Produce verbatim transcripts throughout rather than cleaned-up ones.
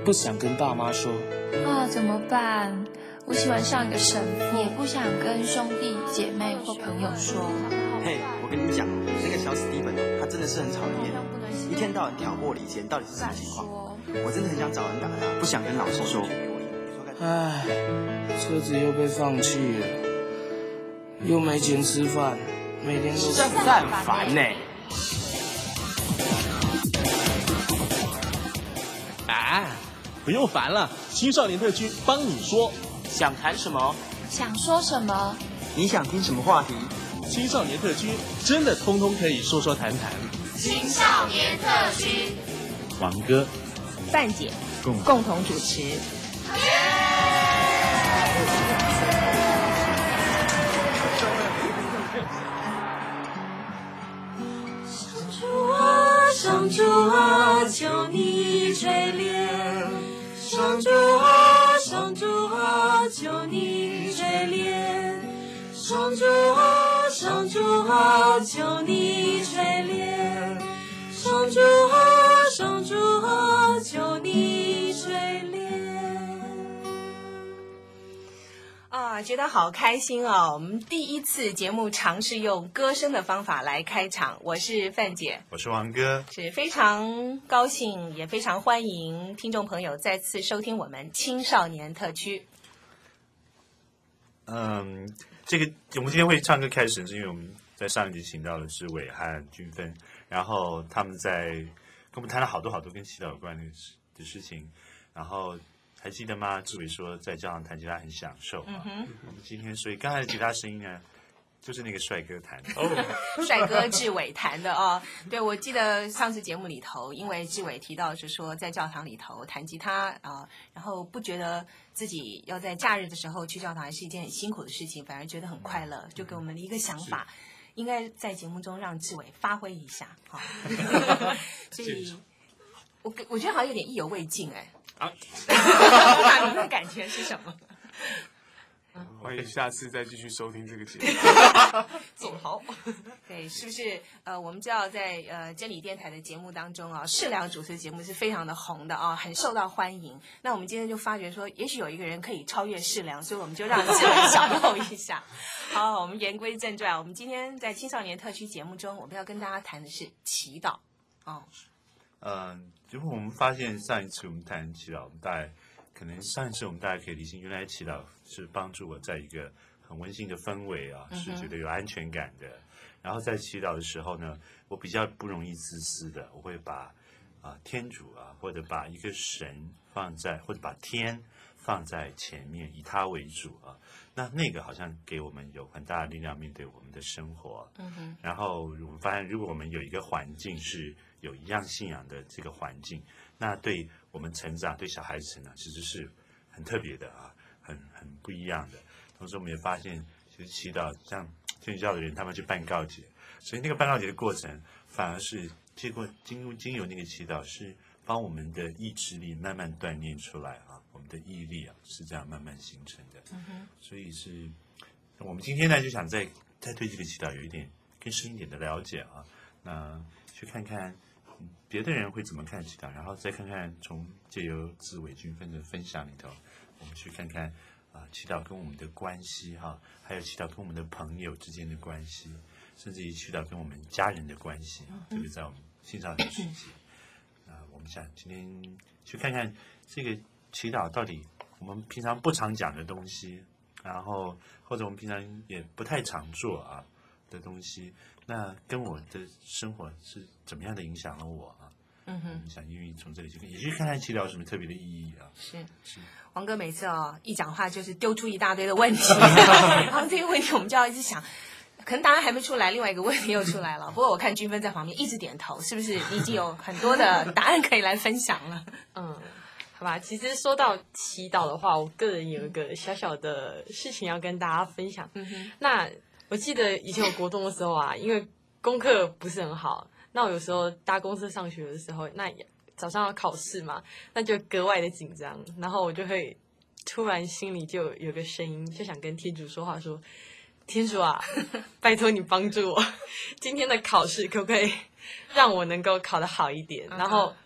不想跟爸妈说啊，怎么办？我喜欢上一个神父，也不想跟兄弟姐妹或朋友说。 嘿，我跟你讲，那个小史蒂芬他真的是很讨人厌，一天到晚挑拨离间，到底是什么情况？我真的很想找人打他，不想跟老师说。 唉，车子又被放弃了，又没钱吃饭，每天都是很烦呢。 啊，不用烦了，青少年特区帮你说， 想谈什么？ 想说什么？ 你想听什么话题？ 青少年特区真的通通可以说说谈谈。 青少年特区， 王哥、 范姐共共同主持。 上主啊，上主啊，求你垂怜！上主啊，上主啊，求你垂怜！上主啊，上主啊，求你垂怜！上主啊，上主啊，求你垂怜！ 啊，觉得好开心哦！我们第一次节目尝试用歌声的方法来开场。我是范姐， 我是王哥， 是非常高兴，也非常欢迎听众朋友再次收听我们青少年特区。 嗯，这个我们今天会唱歌开始，是因为我们在上一集请到的是伟和均分，然后他们在跟我们谈了好多好多跟祈祷有关的事的事情，然后。还记得吗？志伟说在教堂弹吉他很享受、啊。嗯哼。我们今天所以刚才的吉他声音呢，就是那个帅哥弹的。 哦，帅哥志伟弹的哦。对，我记得上次节目里头，因为志伟提到是说在教堂里头弹吉他啊、呃，然后不觉得自己要在假日的时候去教堂是一件很辛苦的事情，反而觉得很快乐，嗯、就给我们一个想法，应该在节目中让志伟发挥一下。好、哦，所以我我觉得好像有点意犹未尽哎。啊，您的感觉是什么？ 欢迎下次再继续收听这个节目。 景豪，对，是不是？呃，我们知道在呃真理电台的节目当中啊，适良主持的节目是非常的红的啊，很受到欢迎。那我们今天就发觉说，也许有一个人可以超越适良，所以我们就让适良小露一下。好，我们言归正传，我们今天在青少年特区节目中，我们要跟大家谈的是祈祷哦。 嗯，结果我们发现上一次我们谈祈祷，我们大概可能上一次我们大家可以理清，原来祈祷是帮助我在一个很温馨的氛围啊，是觉得有安全感的。嗯、然后在祈祷的时候呢，我比较不容易自私的，我会把啊、呃、天主啊，或者把一个神放在，或者把天放在前面，以他为主啊。那那个好像给我们有很大的力量面对我们的生活。嗯哼。然后我们发现，如果我们有一个环境是有一样信仰的这个环境，那对我们成长，对小孩子成长，其实是很特别的啊，很很不一样的。同时，我们也发现，其实祈祷像天主教的人，他们去办告解，所以那个办告解的过程，反而是经过经过经由那个祈祷，是帮我们的意志力慢慢锻炼出来啊，我们的毅力啊，是这样慢慢形成的。嗯哼，所以是我们今天呢，就想再再对这个祈祷有一点更深一点的了解啊，那去看看。别的人会怎么看祈祷，然后再看看从借由自伟均分的分享里头，我们去看看啊、呃、祈祷跟我们的关系哈，还有祈祷跟我们的朋友之间的关系，甚至于祈祷跟我们家人的关系，特别在我们青少年时期。啊、呃，我们想今天去看看这个祈祷到底我们平常不常讲的东西，然后或者我们平常也不太常做啊的东西。那跟我的生活是怎么样的影响了我啊？嗯哼，想因为从这里去看，也去看看祈祷有什么特别的意义啊？ 是是，王哥每次哦一讲话就是丢出一大堆的问题，然后这个问题我们就要一直想，可能答案还没出来，另外一个问题又出来了。不过我看均分在旁边一直点头，是不是你已经有很多的答案可以来分享了？ 嗯，好吧。其实说到祈祷的话，我个人有一个小小的事情要跟大家分享。嗯哼，那。我记得以前我国中的时候啊，因为功课不是很好，那我有时候搭公车上学的时候，那早上要考试嘛，那就格外的紧张，然后我就会突然心里就有个声音，就想跟天主说话说，天主啊，拜托你帮助我，今天的考试可不可以让我能够考得好一点？然后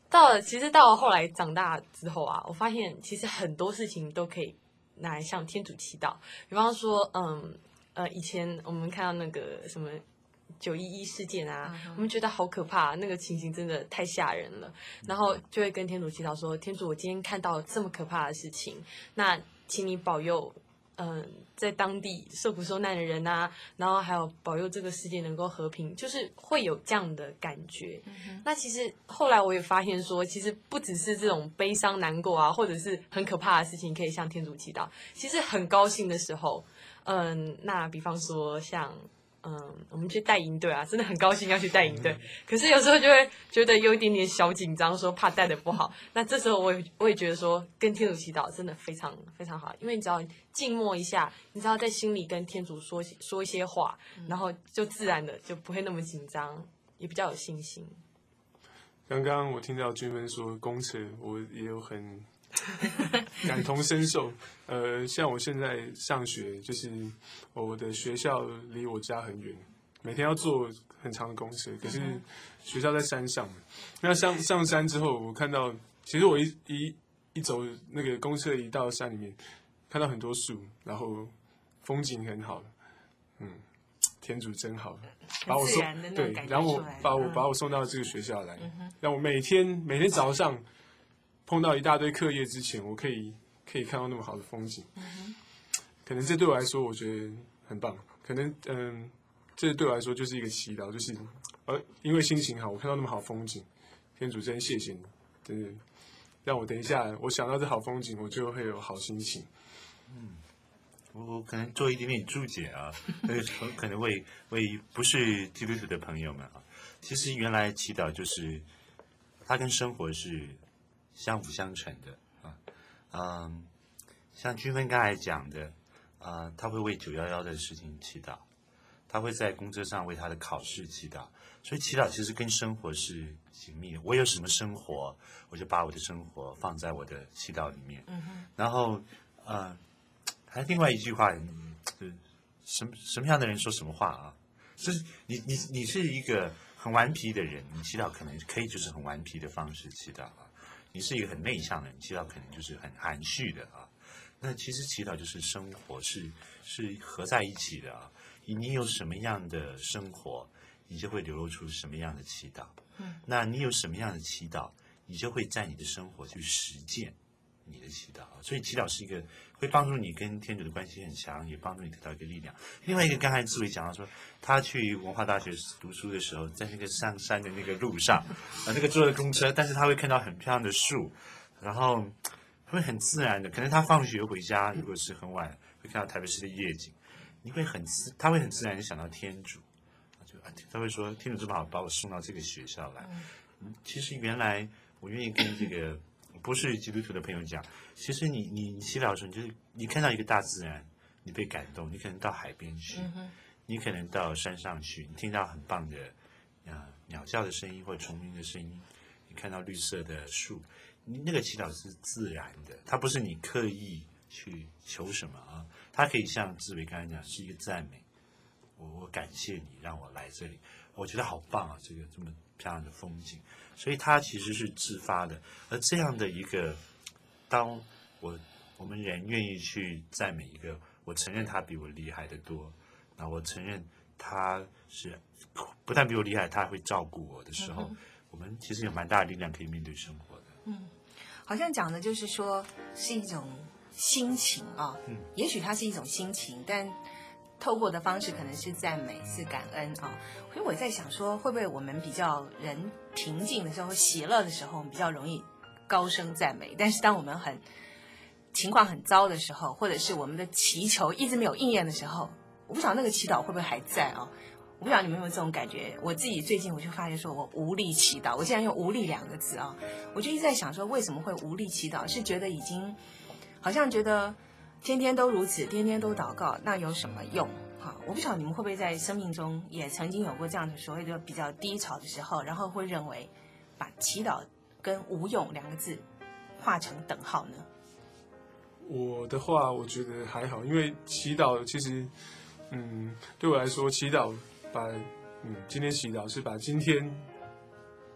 到了，其实到了后来长大之后啊，我发现其实很多事情都可以拿来向天主祈祷。比方说，嗯呃，以前我们看到那个什么九一一事件啊，嗯、我们觉得好可怕，那个情形真的太吓人了。然后就会跟天主祈祷说：“天主，我今天看到这么可怕的事情，那请你保佑。”嗯，在当地受苦受难的人啊，然后还有保佑这个世界能够和平，就是会有这样的感觉。嗯、那其实后来我也发现说，其实不只是这种悲伤难过啊，或者是很可怕的事情可以向天主祈祷，其实很高兴的时候，嗯，那比方说像。嗯，我们去带营队啊，真的很高兴要去带营队。嗯、可是有时候就会觉得有一点点小紧张，说怕带的不好。那这时候我也我也觉得说，跟天主祈祷真的非常非常好，因为你只要静默一下，你只要在心里跟天主说说一些话，嗯、然后就自然的就不会那么紧张，也比较有信心。 刚刚我听到君芬说公车，我也有很感同身受。呃，像我现在上学，就是我的学校离我家很远，每天要坐很长的公车。可是学校在山上，那上上山之后，我看到，其实我一一一走那个公车一到山里面，看到很多树，然后风景很好，嗯，天主真好，把我送对，然后我把我、嗯、把我送到这个学校来，嗯、让我每天每天早上碰到一大堆课业之前，我可以可以看到那么好的风景，嗯、可能这对我来说我觉得很棒，可能嗯，这对我来说就是一个祈祷，就是呃，因为心情好，我看到那么好风景，天主真谢谢你，真的让我等一下我想到这好风景，我就会有好心情， 嗯。我可能做一点点注解啊，呃，可能为为不是基督徒的朋友们啊，其实原来祈祷就是它跟生活是相辅相成的啊，嗯，像君芬刚才讲的啊，他会为九一一的事情祈祷，他会在公车上为他的考试祈祷，所以祈祷其实跟生活是紧密的。我有什么生活，我就把我的生活放在我的祈祷里面，嗯哼，然后呃。还另外一句话，嗯，什么什么样的人说什么话啊？就是你你你是一个很顽皮的人，你祈祷可能可以就是很顽皮的方式祈祷啊。你是一个很内向的人，祈祷可能就是很含蓄的啊。那其实祈祷就是生活是是合在一起的啊。你有什么样的生活，你就会流露出什么样的祈祷。嗯，那你有什么样的祈祷，你就会在你的生活去实践你的祈祷。所以祈祷是一个会帮助你跟天主的关系很强，也帮助你得到一个力量。另外一个，刚才志伟讲到说，他去文化大学读书的时候，在那个上山的那个路上，啊，那个坐的公车，但是他会看到很漂亮的树，然后会很自然的，可能他放学回家，如果是很晚，会看到台北市的夜景，你会很自，他会很自然的想到天主，就他会说，天主这么好把我送到这个学校来。嗯，其实原来我愿意跟这个不是基督徒的朋友讲，其实你你你祈祷的时候，就是你看到一个大自然，你被感动，你可能到海边去，嗯、你可能到山上去，你听到很棒的呃鸟叫的声音或虫鸣的声音，你看到绿色的树，你那个祈祷是自然的，它不是你刻意去求什么啊，它可以像志伟刚才讲，是一个赞美，我我感谢你让我来这里，我觉得好棒啊，这个这么漂亮的风景。所以它其实是自发的，而这样的一个，当我我们人愿意去赞美一个，我承认他比我厉害的多，那我承认他是不但比我厉害，他还会照顾我的时候，嗯、我们其实有蛮大的力量可以面对生活的。 嗯，好像讲的就是说是一种心情啊，嗯，也许它是一种心情，但透过的方式可能是赞美，是感恩啊。所以我在想说，会不会我们比较人平静的时候、喜乐的时候，我们比较容易高声赞美；但是当我们很情况很糟的时候，或者是我们的祈求一直没有应验的时候，我不晓得那个祈祷会不会还在啊？我不晓得你们有没有这种感觉？我自己最近我就发觉说，我无力祈祷。我竟然用“无力”两个字啊，我就一直在想说，为什么会无力祈祷？是觉得已经好像觉得天天都如此，天天都祷告，那有什么用？我不晓得你们会不会在生命中也曾经有过这样的所谓的比较低潮的时候，然后会认为把祈祷跟无用两个字画成等号呢？ 我的话，我觉得还好，因为祈祷其实，嗯，对我来说，祈祷把嗯今天祈祷是把今天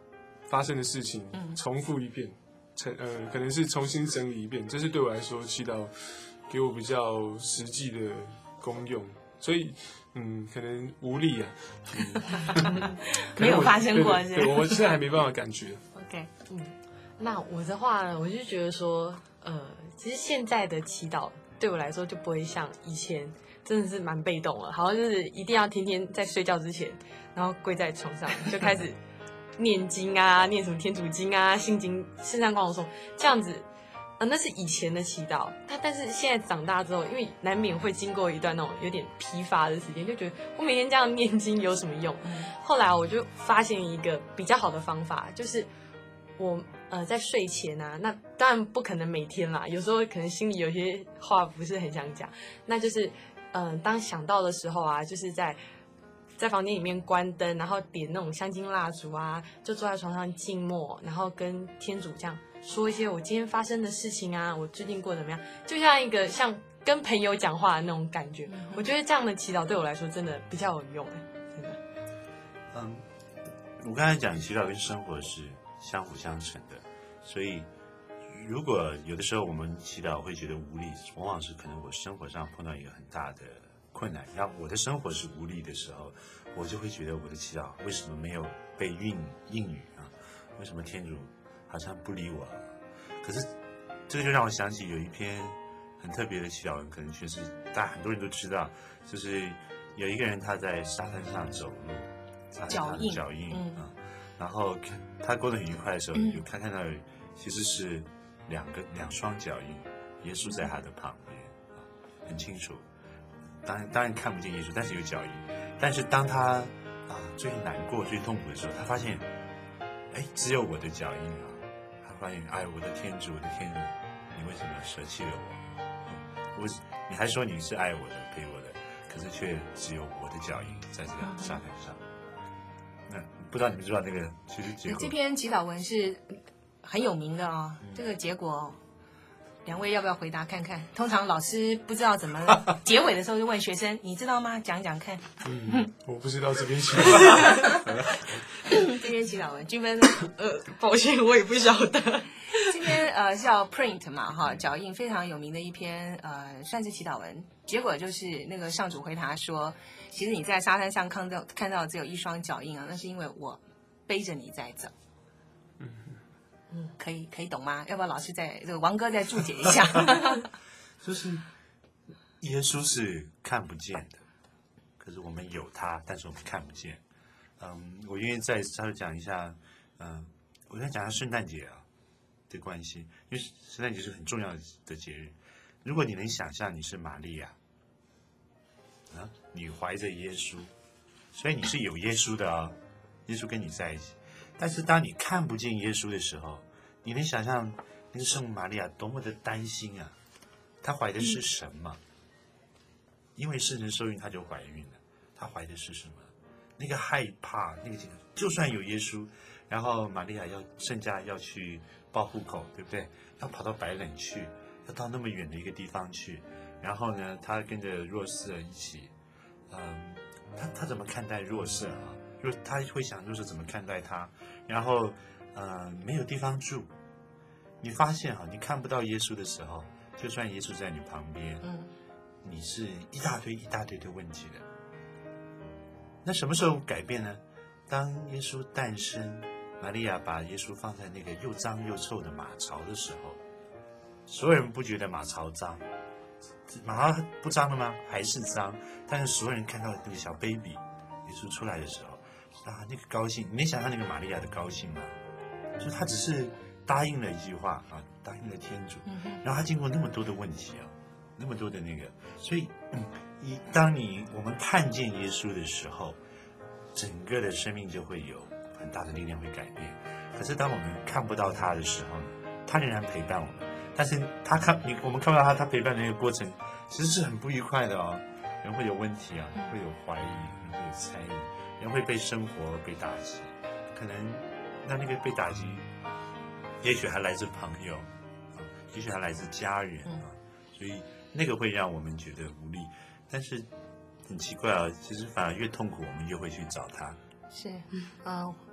发生的事情重复一遍，成呃可能是重新整理一遍，这是对我来说祈祷给我比较实际的功用，所以嗯可能无力啊， 嗯、没有发生过， 对, 对, 对我现在还没办法感觉。 OK， 嗯，那我的话呢，我就觉得说，呃，其实现在的祈祷对我来说就不会像以前。真的是蛮被动了，好像就是一定要天天在睡觉之前，然后跪在床上就开始念经啊，念什么天主经啊、心经、圣上光荣颂这样子，呃，那是以前的祈祷。但但是现在长大之后，因为难免会经过一段那种有点疲乏的时间，就觉得我每天这样念经有什么用？嗯、后来我就发现一个比较好的方法，就是我呃在睡前啊，那当然不可能每天啦，有时候可能心里有些话不是很想讲，那就是。嗯、呃，当想到的时候啊，就是在在房间里面关灯，然后点那种香精蜡烛啊，就坐在床上静默，然后跟天主这样说一些我今天发生的事情啊，我最近过得怎么样，就像一个像跟朋友讲话的那种感觉。嗯、我觉得这样的祈祷对我来说真的比较有用，真的。 嗯，我刚才讲祈祷跟生活是相辅相成的，所以。如果有的时候我们祈祷会觉得无力，往往是可能我生活上碰到一个很大的困难，让我的生活是无力的时候，我就会觉得我的祈祷为什么没有被应应允啊？为什么天主好像不理我？可是这个就让我想起有一篇很特别的祈祷文，可能全是大家很多人都知道，就是有一个人他在沙滩上走路，沙滩上的脚印啊、嗯，然后他过得很愉快的时候，嗯、有看看到其实是。两个两双脚印，耶稣在他的旁边，啊，很清楚。当然当然看不见耶稣，但是有脚印。但是当他啊最难过、最痛苦的时候，他发现，哎，只有我的脚印啊。他发现，哎，我的天主，我的天主，你为什么舍弃了我？嗯、我你还说你是爱我的、陪我的，可是却只有我的脚印在这个沙滩上。那不知道你们知道那个其实结果？ 这篇祈祷文是。很有名的哦，嗯、这个结果，两位要不要回答看看？通常老师不知道怎么结尾的时候就问学生：“你知道吗？讲讲看。” 嗯，我不知道这篇祈祷文。 这篇祈祷文，均分呃，抱歉，我也不晓得。 这篇呃叫 print 嘛，哈，脚印非常有名的一篇呃，算是祈祷文。结果就是那个上主回答说：“其实你在沙滩上看到看到只有一双脚印啊，那是因为我背着你在走。”嗯，可以可以懂吗？要不要老师再这个王哥再注解一下？ 就是耶稣是看不见的，可是我们有他，但是我们看不见。嗯，我愿意再稍微讲一下，嗯，我再讲一下圣诞节啊的关系，因为圣诞节是很重要的节日。如果你能想象你是玛利亚，啊，你怀着耶稣，所以你是有耶稣的啊、哦，耶稣跟你在一起。但是当你看不见耶稣的时候，你能想象那个圣母玛利亚多么的担心啊！她怀的是什么？因为圣神受孕，她就怀孕了。她怀的是什么？那个害怕，那个就算有耶稣，然后玛利亚要圣家要去报户口，对不对？要跑到白冷去，要到那么远的一个地方去，然后呢，她跟着若瑟一起，嗯，她她怎么看待若瑟啊？若她会想若瑟怎么看待她？然后，呃，没有地方住。你发现哈，你看不到耶稣的时候，就算耶稣在你旁边，嗯，你是一大堆一大堆的问题的。那什么时候改变呢？当耶稣诞生，玛利亚把耶稣放在那个又脏又臭的马槽的时候，所有人不觉得马槽脏，马槽不脏了吗？还是脏。但是所有人看到那个小 baby 耶稣出来的时候，啊，那个高兴，你能想象那个玛利亚的高兴吗？就他只是答应了一句话啊，答应了天主，然后他经过那么多的问题啊，那么多的那个，所以，嗯，一当你我们看见耶稣的时候，整个的生命就会有很大的力量会改变。可是当我们看不到他的时候呢，他仍然陪伴我们，但是他看你我们看不到他，他陪伴的那个过程其实是很不愉快的哦，人会有问题啊，会有怀疑，人会有猜疑，人会被生活被打击，可能那那个被打击，也许还来自朋友，啊，也许还来自家人啊，所以那个会让我们觉得无力。但是很奇怪啊，其实反而越痛苦，我们越会去找他。 是，呃，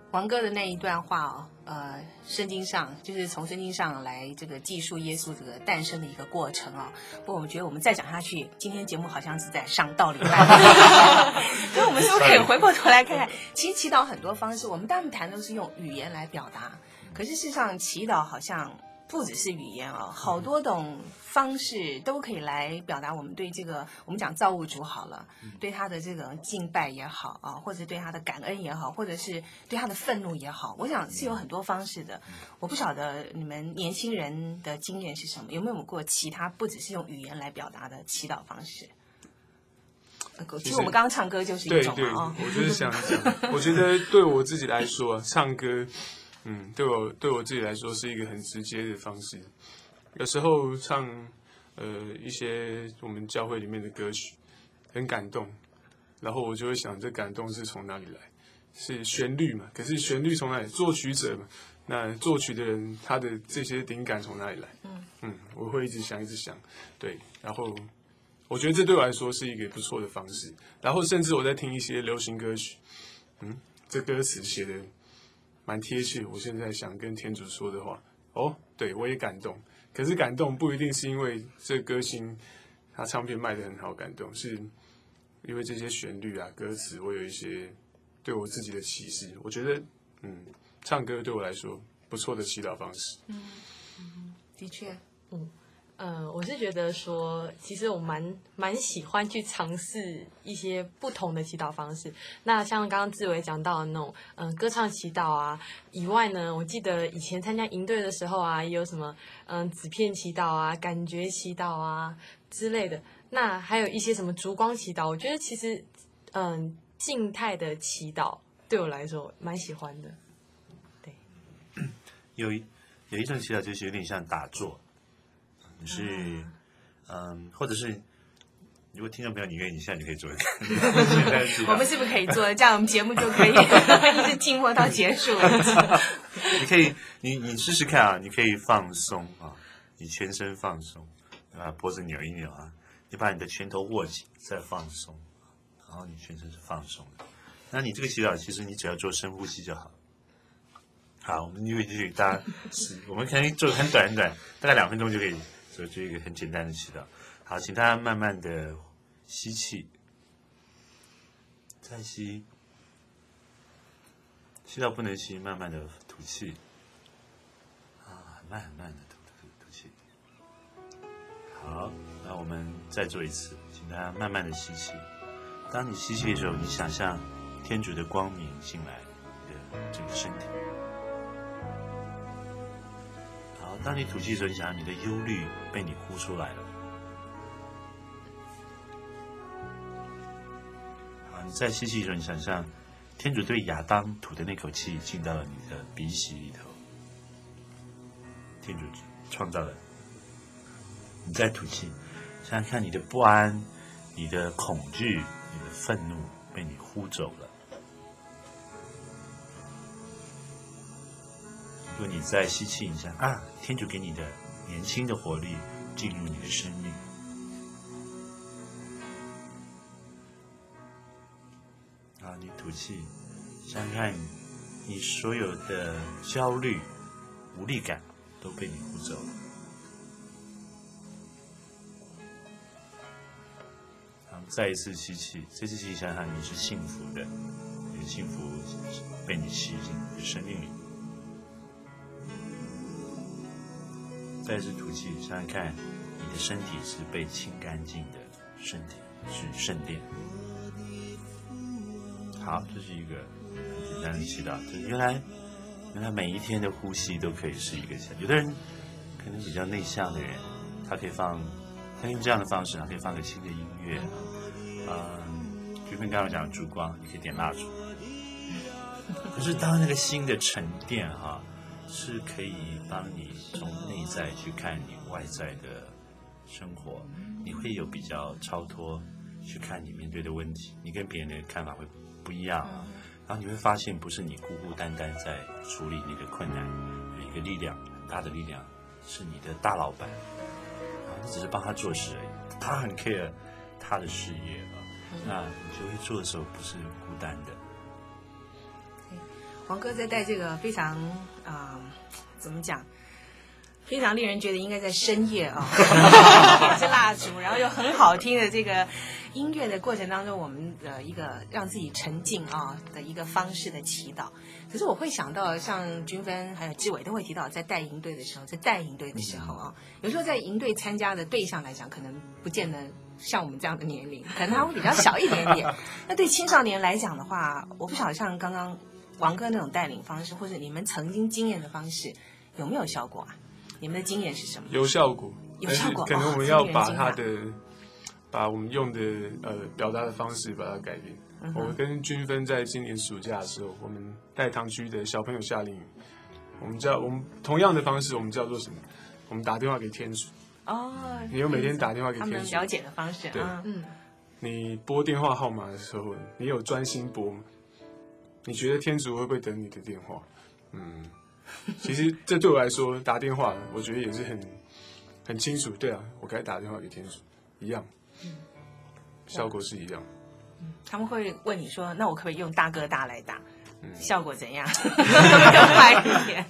王哥的那一段话哦，呃，圣经上就是从圣经上来这个记述耶稣这个诞生的一个过程哦。不过我们觉得我们再讲下去，今天节目好像是在上道理般。所以我们是不是可以回过头来看看，其实祈祷很多方式，我们大部分谈都是用语言来表达，可是事实上祈祷好像不只是语言哦，好多种方式都可以来表达我们对这个我们讲造物主好了，对他的这个敬拜也好啊，或者对他的感恩也好，或者是对他的愤怒也好，我想是有很多方式的。我不晓得你们年轻人的经验是什么，有没有过其他不只是用语言来表达的祈祷方式？其实我们刚刚唱歌就是一种对对， 哦， 我就是想讲，我觉得对我自己来说，唱歌。嗯，对我对我自己来说是一个很直接的方式。有时候唱呃一些我们教会里面的歌曲，很感动，然后我就会想，这感动是从哪里来？是旋律嘛？可是旋律从哪里？作曲者嘛？那作曲的人他的这些灵感从哪里来？嗯嗯，我会一直想，一直想，对。然后我觉得这对我来说是一个不错的方式。然后甚至我在听一些流行歌曲，嗯，这歌词写的蛮贴切，我现在想跟天主说的话。哦，对，我也感动。可是感动不一定是因为这歌星他唱片卖得很好感动，是因为这些旋律啊、歌词，我有一些对我自己的启示。我觉得，嗯，唱歌对我来说不错的祈祷方式。 嗯，嗯的确， 嗯。呃，我是觉得说，其实我蛮蛮喜欢去尝试一些不同的祈祷方式。那像刚刚志伟讲到的那种，嗯、呃，歌唱祈祷啊，以外呢，我记得以前参加营队的时候啊，也有什么，嗯、呃，纸片祈祷啊、感觉祈祷啊之类的。那还有一些什么烛光祈祷，我觉得其实，嗯、呃，静态的祈祷对我来说蛮喜欢的。对， 有一有一种祈祷就是有点像打坐。是，嗯，或者是，如果听众朋友你愿意，你现在就可以做一看。 我们是不是可以做？这样我们节目就可以一直静默到结束。 你可以，你你试试看啊，你可以放松啊，你全身放松，啊，脖子扭一扭啊，你把你的拳头握紧，再放松，然后你全身是放松的。那你这个祈祷，其实你只要做深呼吸就好。好，我们因为继续大家是，我们可以做很短很短，大概两分钟就可以。做这一个很简单的祈祷。好，请大家慢慢的吸气，再吸，吸到不能吸，慢慢的吐气，啊，很慢很慢的吐吐吐气。好，那我们再做一次，请大家慢慢的吸气。当你吸气的时候，你想象天主的光明进来你的这个身体。当你吐气的时候，你想想你的忧虑被你呼出来了。好，你再吸气的时候，你想象天主对亚当吐的那口气进到了你的鼻息里头。天主创造了。你再吐气，想想看你的不安、你的恐惧、你的愤怒被你呼走了。如果你再吸气一下啊，天主给你的年轻的活力进入你的生命。啊，你吐气，想想看，你所有的焦虑、无力感都被你呼走了。好，再一次吸气，这次吸气想想你是幸福的，你的幸福被你吸进你的生命里。再次吐气，想想看，你的身体是被清干净的身体，是圣殿。好，这是一个很简单的祈祷。就原来，原来每一天的呼吸都可以是一个祈祷。有的人可能比较内向的人，他可以放，他用这样的方式，他可以放个轻的音乐，嗯，就跟刚刚讲的烛光，你可以点蜡烛。可是当那个心的沉淀哈。是可以帮你从内在去看你外在的生活，你会有比较超脱去看你面对的问题，你跟别人的看法会不一样啊。然后你会发现，不是你孤孤单单在处理那个困难，有一个力量，很大的力量，是你的大老板啊，你只是帮他做事而已，他很 care 他的事业啊，那你就会做的时候不是孤单的。 王哥在带这个非常啊、呃，怎么讲？非常令人觉得应该在深夜啊，点着蜡烛，然后又很好听的这个音乐的过程当中，我们的一个让自己沉浸啊的一个方式的祈祷。可是我会想到，像均分还有志伟都会提到，在带营队的时候，在带营队的时候啊，有时候在营队参加的对象来讲，可能不见得像我们这样的年龄，可能他会比较小一点点。那对青少年来讲的话，我不晓得像刚刚王哥那种带领方式，或者你们曾经经验的方式，有没有效果啊？你们的经验是什么？ 有效果， 有效果。 可能我们要把它的，把我们用的呃表达的方式把它改变。嗯、我跟均分在今年暑假的时候，我们带堂区的小朋友夏令营，我们叫我们同样的方式，我们叫做什么？我们打电话给天主。 哦。 你有每天打电话给天主。 他们了解的方式。 对， 嗯。 你拨电话号码的时候，你有专心拨吗？你觉得天主会不会等你的电话？嗯。其实这对我来说，打电话我觉得也是很很清楚。对啊，我该打电话给天主，一样，效果是一样。 嗯、他们会问你说：“那我可不可以用大哥大来打？嗯、效果怎样？”更快一点。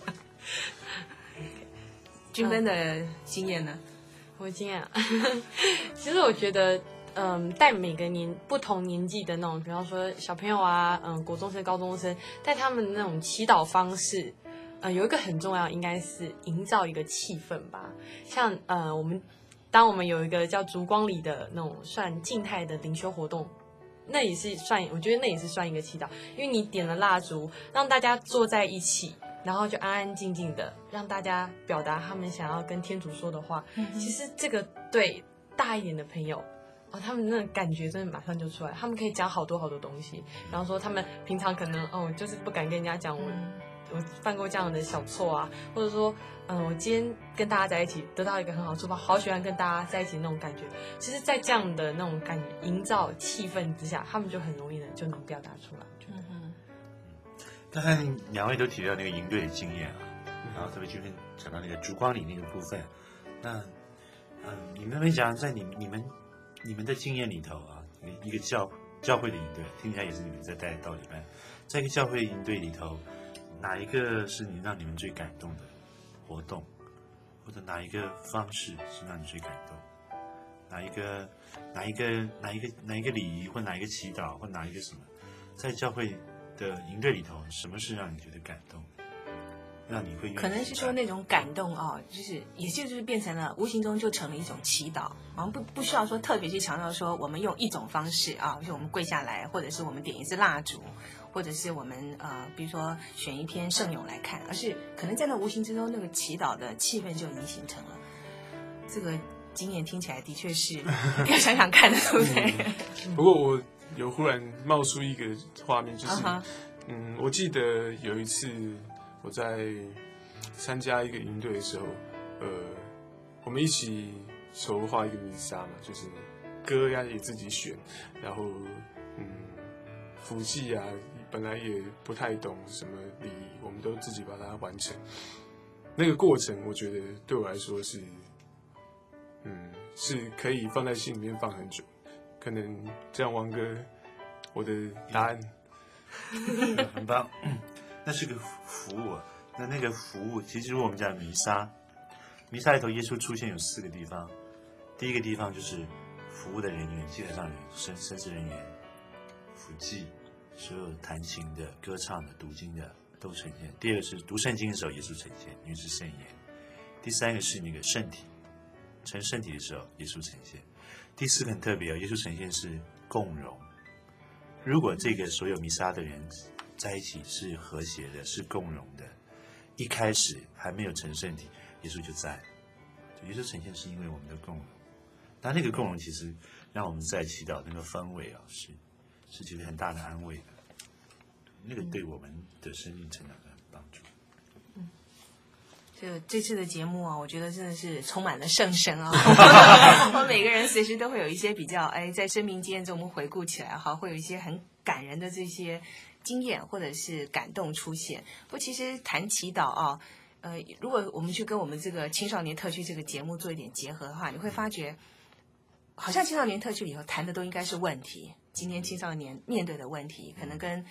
均分的经验呢？ 我的经验啊，其实我觉得。嗯，带每个年不同年纪的那种，比方说小朋友啊，嗯，国中生、高中生，带他们的那种祈祷方式，呃，有一个很重要，应该是营造一个气氛吧。像呃，我们当我们有一个叫烛光礼的那种算静态的灵修活动，那也是算，我觉得那也是算一个祈祷，因为你点了蜡烛，让大家坐在一起，然后就安安静静的，让大家表达他们想要跟天主说的话。嗯、其实这个对大一点的朋友。哦，他们那种感觉真的马上就出来，他们可以讲好多好多东西，然后说他们平常可能哦，就是不敢跟人家讲我、嗯、我犯过这样的小错啊，或者说嗯，我今天跟大家在一起得到一个很好的触发，好喜欢跟大家在一起那种感觉。其实，在这样的那种感觉营造气氛之下，他们就很容易的就能表达出来。嗯哼。 刚才两位都提到那个营队的经验啊，然后特别均分讲到那个烛光礼那个部分，那嗯，你们没讲在你你们。你们的经验里头啊，一个教教会的营队，听起来也是你们在带道理班，在一个教会营队里头，哪一个是你让你们最感动的活动，或者哪一个方式是让你最感动？哪一个哪一个哪一个哪一个礼仪，或哪一个祈祷，或哪一个什么，在教会的营队里头，什么是让你觉得感动？让你会可能是说那种感动哦，就是也就是变成了无形中就成了一种祈祷，好像不不需要说特别去强调说我们用一种方式啊，就我们跪下来，或者是我们点一支蜡烛，或者是我们呃比如说选一篇圣咏来看，而是可能在那无形之中那个祈祷的气氛就已经形成了。这个经验听起来的确是要想想看的，对不对？ 嗯、不过我有忽然冒出一个画面，就是、uh-huh. 嗯，我记得有一次。我在参加一个营队的时候，呃，我们一起筹划一个弥撒嘛，就是歌呀也自己选，然后嗯，辅祭啊本来也不太懂什么礼仪，我们都自己把它完成。那个过程，我觉得对我来说是，嗯，是可以放在心里面放很久。可能这样，王哥，我的答案很棒。那是个服务，那那个服务，其实我们讲弥撒，弥撒里头耶稣出现有四个地方，第一个地方就是服务的人员，祭坛上人、神神职人员、辅祭，所有弹琴的、歌唱的、读经的都呈现。第二个是读圣经的时候，耶稣呈现，因为是圣言。第三个是那个圣体，成圣体的时候，耶稣呈现。第四个很特别哦，耶稣呈现是共融。如果这个所有弥撒的人在一起是和谐的，是共融的。一开始还没有成圣体，耶稣就在。耶稣呈现是因为我们的共融，但那个共融其实让我们在祈祷那个氛围啊，是是觉得很大的安慰的。那个对我们的生命成长的帮助。 嗯，就这次的节目啊，我觉得真的是充满了圣神啊！我们每个人随时都会有一些比较，哎，在生命经验中我们回顾起来哈，会有一些很感人的这些经验或者是感动出现。不过其实谈祈祷啊，呃，如果我们去跟我们这个青少年特区这个节目做一点结合的话，你会发觉，好像青少年特区里头谈的都应该是问题，今天青少年面对的问题，可能跟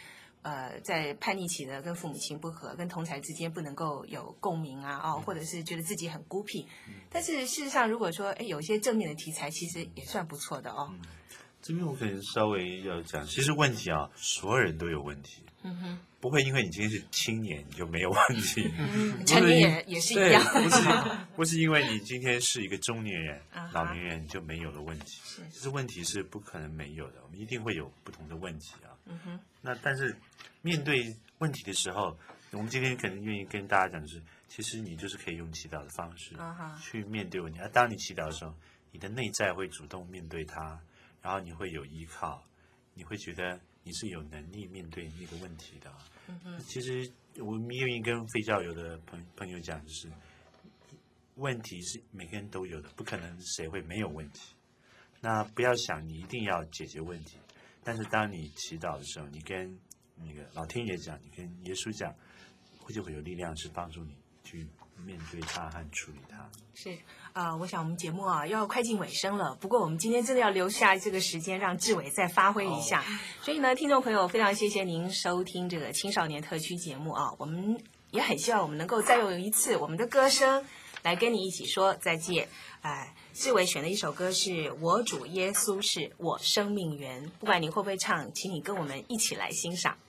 呃，在叛逆期的跟父母亲不和，跟同才之间不能够有共鸣啊，哦，或者是觉得自己很孤僻。但是事实上，如果说哎有一些正面的题材，其实也算不错的哦。 嗯，这边我可能稍微要讲，其实问题啊，所有人都有问题。嗯哼，不会因为你今天是青年你就没有问题， 嗯，成年也也是一样， 不是不是因为你今天是一个中年人、uh-huh. 老年人就没有了问题，其实问题是不可能没有的，我们一定会有不同的问题啊。嗯哼，那但是面对问题的时候，我们今天可能愿意跟大家讲的是，其实你就是可以用祈祷的方式去面对问题。Uh-huh. 啊，当你祈祷的时候，你的内在会主动面对它，然后你会有依靠，你会觉得你是有能力面对那个问题的。嗯哼，其实我们愿意跟非教友的朋朋友讲，就是问题是每个人都有的，不可能谁会没有问题。那不要想你一定要解决问题，但是当你祈祷的时候，你跟那个老天爷讲，你跟耶稣讲，会就会有力量是帮助你去面对它和处理它。 是啊、呃，我想我们节目啊要快进尾声了，不过我们今天真的要留下这个时间让志伟再发挥一下。所以呢，听众朋友，非常谢谢您收听这个青少年特区节目啊，我们也很希望我们能够再用一次我们的歌声来跟你一起说再见。哎，志伟选的一首歌是《我主耶稣是我生命源》，不管你会不会唱，请你跟我们一起来欣赏。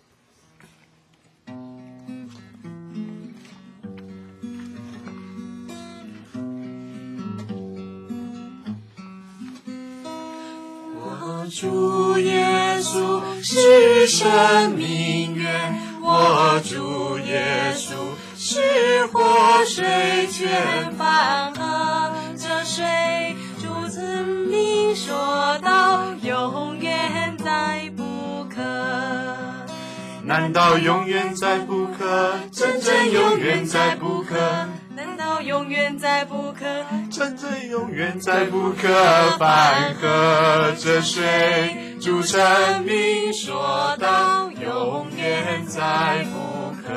我主耶稣是生命源，我主耶稣是活水泉泛河着水，主曾明说道，永远再不可。 难道永远再不可？真正永远再不可？ 难道永远再不可？ 真正永远再不可？泛河着水，主曾明说道，永远再不可。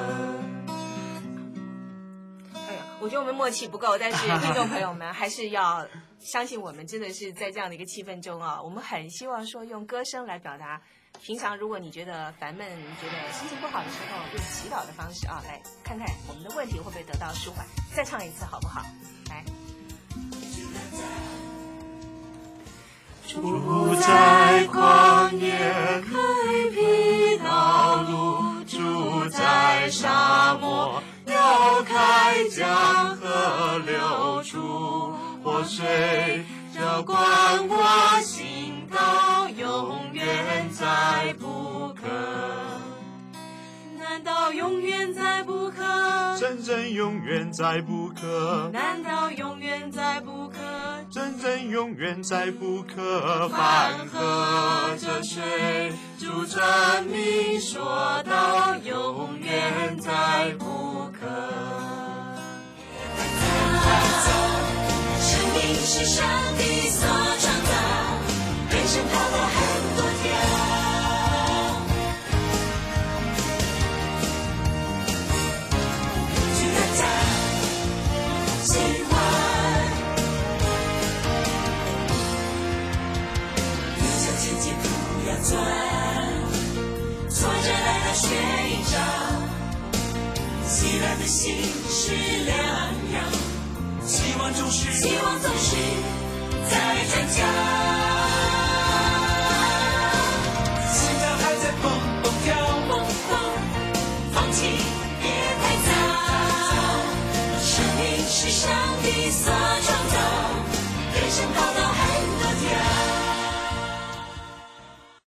哎呀，我觉得我们默契不够，但是听众朋友们还是要相信我们，真的是在这样的一个气氛中啊，我们很希望说用歌声来表达。平常如果你觉得烦闷，觉得心情不好的时候，用祈祷的方式啊，来看看我们的问题会不会得到舒缓。再唱一次好不好？来。 主在旷野开辟道路，主在沙漠要开江河流出，活水浇灌我心道，永远再不可。难道永远再不可？ 真正永远再不可？ 难道永远再不可？ 真正永远再不可？泛河着水， 主证明说道，永远再不可。生命是上帝所创造，人生跑过很多条。钻，挫折来到寻找，喜乐的心是良药，希望总是希望总是在转角。